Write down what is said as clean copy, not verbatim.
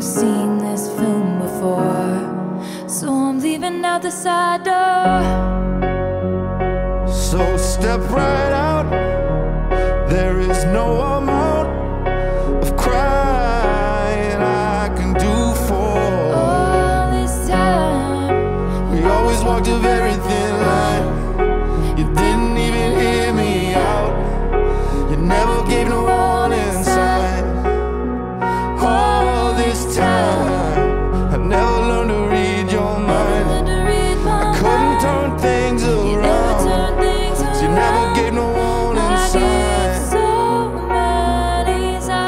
have seen this film before, so I'm leaving out the side door. So step right out. There is no amount of crying I can do for all this time. we always walked a very thin line.